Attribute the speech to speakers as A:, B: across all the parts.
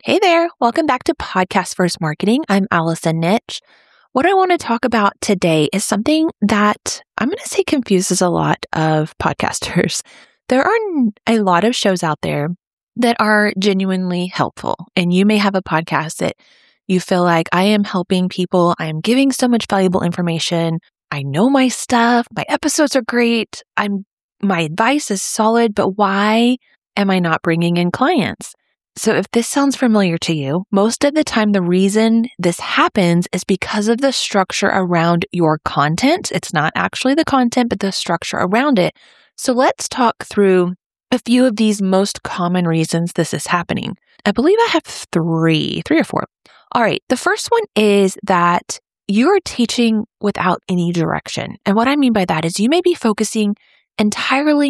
A: Hey there, welcome back to Podcast First Marketing. I'm Allison Nitsch. What I want to talk about today is something that I'm going to say confuses a lot of podcasters. There are a lot of shows out there that are genuinely helpful, and you may have a podcast that you feel like I am helping people. I am giving so much valuable information. I know my stuff. My episodes are great. My advice is solid, but why am I not bringing in clients? So if this sounds familiar to you, most of the time the reason this happens is because of the structure around your content. It's not actually the content, but the structure around it. So let's talk through a few of these most common reasons this is happening. I believe I have three or four. All right. The first one is that you're teaching without any direction. And what I mean by that is you may be focusing entirely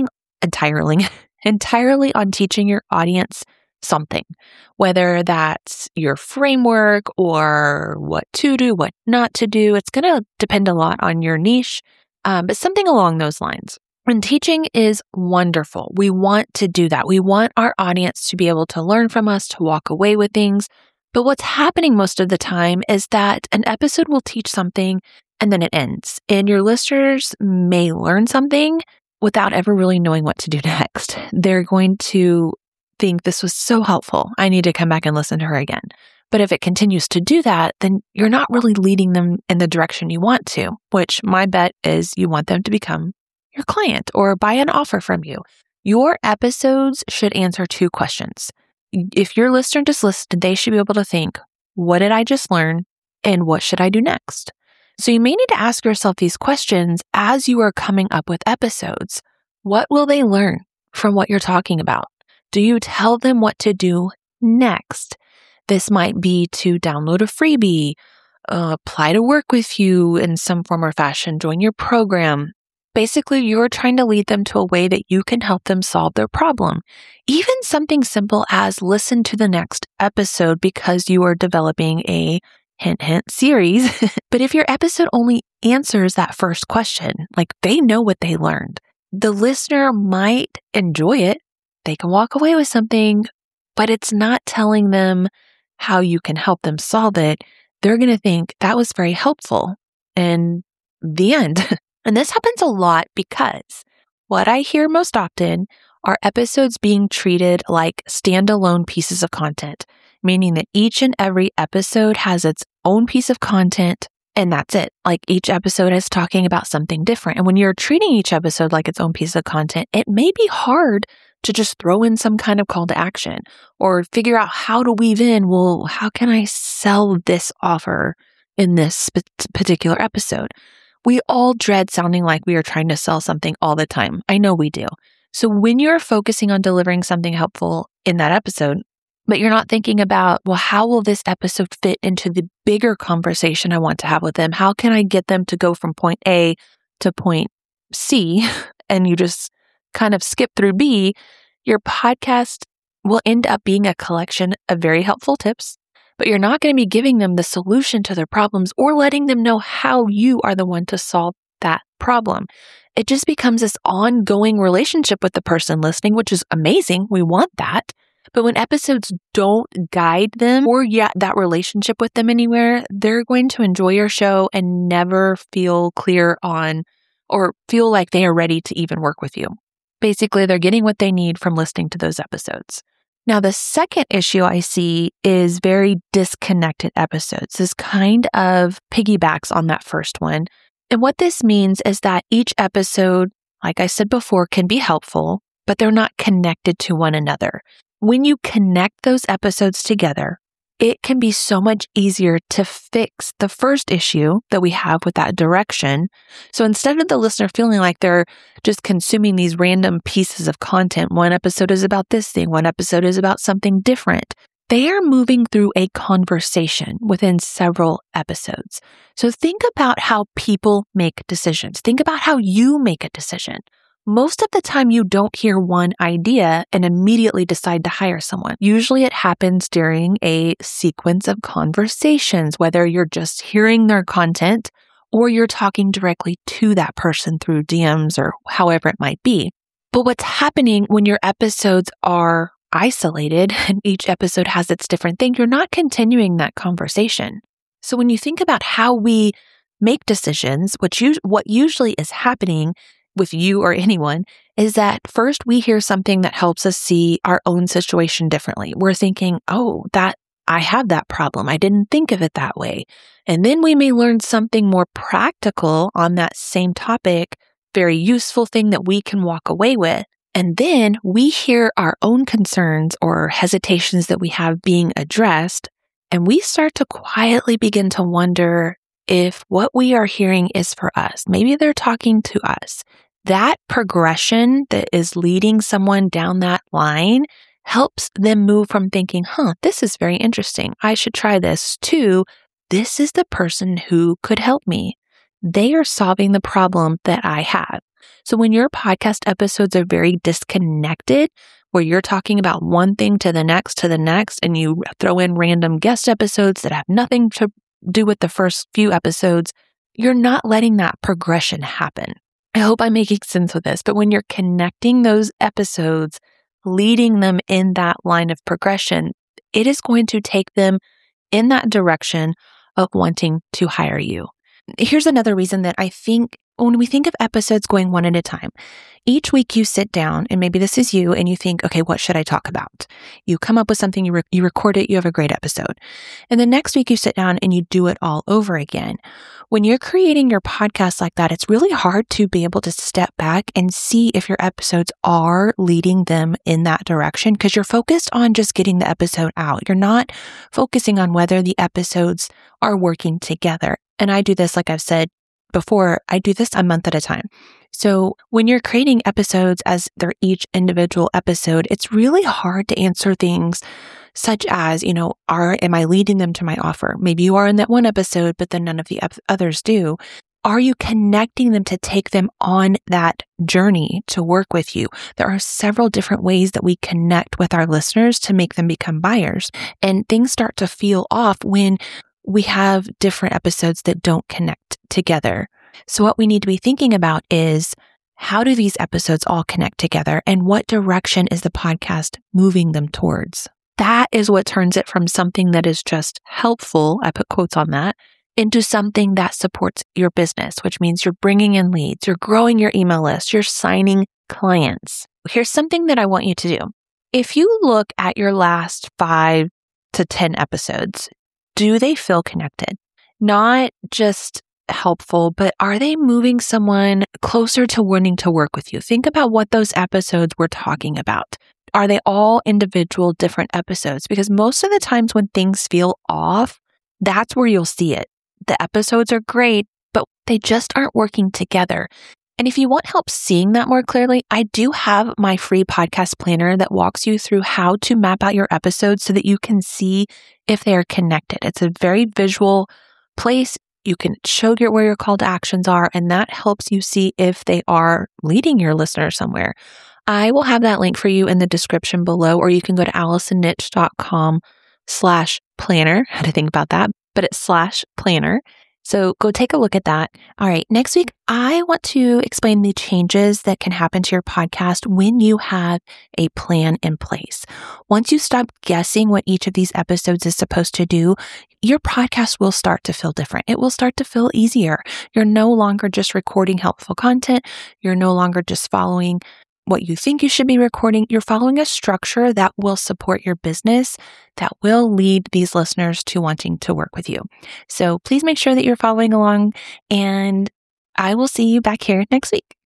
A: on teaching your audience something, whether that's your framework or what to do, what not to do. It's going to depend a lot on your niche, but something along those lines. And teaching is wonderful. We want to do that. We want our audience to be able to learn from us, to walk away with things. But what's happening most of the time is that an episode will teach something and then it ends. And your listeners may learn something without ever really knowing what to do next. They're going to think this was so helpful. I need to come back and listen to her again. But if it continues to do that, then you're not really leading them in the direction you want to, which my bet is you want them to become your client or buy an offer from you. Your episodes should answer two questions. If your listener just listened, they should be able to think, what did I just learn? And what should I do next? So you may need to ask yourself these questions as you are coming up with episodes. What will they learn from what you're talking about? Do you tell them what to do next? This might be to download a freebie, apply to work with you in some form or fashion, join your program. Basically, you're trying to lead them to a way that you can help them solve their problem. Even something simple as listen to the next episode because you are developing a hint series. But if your episode only answers that first question, like they know what they learned, the listener might enjoy it. They can walk away with something, but it's not telling them how you can help them solve it. They're going to think that was very helpful. And the end. And this happens a lot because what I hear most often are episodes being treated like standalone pieces of content, meaning that each and every episode has its own piece of content. And that's it. Like each episode is talking about something different. And when you're treating each episode like its own piece of content, it may be hard to just throw in some kind of call to action or figure out how to weave in, well, how can I sell this offer in this particular episode? We all dread sounding like we are trying to sell something all the time. I know we do. So when you're focusing on delivering something helpful in that episode, but you're not thinking about, well, how will this episode fit into the bigger conversation I want to have with them? How can I get them to go from point A to point C? And you just kind of skip through B, your podcast will end up being a collection of very helpful tips, but you're not going to be giving them the solution to their problems or letting them know how you are the one to solve that problem. It just becomes this ongoing relationship with the person listening, which is amazing. We want that. But when episodes don't guide them or that relationship with them anywhere, they're going to enjoy your show and never feel clear on or feel like they are ready to even work with you. Basically, they're getting what they need from listening to those episodes. Now, the second issue I see is very disconnected episodes. This kind of piggybacks on that first one. And what this means is that each episode, like I said before, can be helpful, but they're not connected to one another. When you connect those episodes together, it can be so much easier to fix the first issue that we have with that direction. So instead of the listener feeling like they're just consuming these random pieces of content, one episode is about this thing, one episode is about something different, they are moving through a conversation within several episodes. So think about how people make decisions. Think about how you make a decision. Most of the time, you don't hear one idea and immediately decide to hire someone. Usually it happens during a sequence of conversations, whether you're just hearing their content or you're talking directly to that person through DMs or however it might be. But what's happening when your episodes are isolated and each episode has its different thing, you're not continuing that conversation. So when you think about how we make decisions, what usually is happening with you or anyone is that first we hear something that helps us see our own situation differently. We're thinking, oh, that I have that problem. I didn't think of it that way. And then we may learn something more practical on that same topic, very useful thing that we can walk away with. And then we hear our own concerns or hesitations that we have being addressed, and we start to quietly begin to wonder if what we are hearing is for us. Maybe they're talking to us. That progression that is leading someone down that line helps them move from thinking, this is very interesting, I should try this, to this is the person who could help me. They are solving the problem that I have. So when your podcast episodes are very disconnected, where you're talking about one thing to the next, and you throw in random guest episodes that have nothing to do with the first few episodes, you're not letting that progression happen. I hope I'm making sense with this, but when you're connecting those episodes, leading them in that line of progression, it is going to take them in that direction of wanting to hire you. Here's another reason that I think when we think of episodes going one at a time, each week you sit down, and maybe this is you, and you think, okay, what should I talk about? You come up with something, you record it, you have a great episode. And the next week you sit down and you do it all over again. When you're creating your podcast like that, it's really hard to be able to step back and see if your episodes are leading them in that direction, because you're focused on just getting the episode out. You're not focusing on whether the episodes are working together. And I do this, like I've said before, I do this a month at a time. So when you're creating episodes as they're each individual episode, it's really hard to answer things such as, am I leading them to my offer? Maybe you are in that one episode, but then none of the others do. Are you connecting them to take them on that journey to work with you? There are several different ways that we connect with our listeners to make them become buyers. And things start to feel off when we have different episodes that don't connect together. So what we need to be thinking about is, how do these episodes all connect together, and what direction is the podcast moving them towards? That is what turns it from something that is just helpful, I put quotes on that, into something that supports your business, which means you're bringing in leads, you're growing your email list, you're signing clients. Here's something that I want you to do. If you look at your last 5 to 10 episodes, do they feel connected? Not just helpful, but are they moving someone closer to wanting to work with you? Think about what those episodes were talking about. Are they all individual different episodes? Because most of the times when things feel off, that's where you'll see it. The episodes are great, but they just aren't working together. And if you want help seeing that more clearly, I do have my free podcast planner that walks you through how to map out your episodes so that you can see if they are connected. It's a very visual place. You can show where your call to actions are, and that helps you see if they are leading your listener somewhere. I will have that link for you in the description below, or you can go to AllisonNitch.com/planner. I had to think about that, but it's /planner. So go take a look at that. All right. Next week, I want to explain the changes that can happen to your podcast when you have a plan in place. Once you stop guessing what each of these episodes is supposed to do, your podcast will start to feel different. It will start to feel easier. You're no longer just recording helpful content. You're no longer just following what you think you should be recording. You're following a structure that will support your business, that will lead these listeners to wanting to work with you. So please make sure that you're following along, and I will see you back here next week.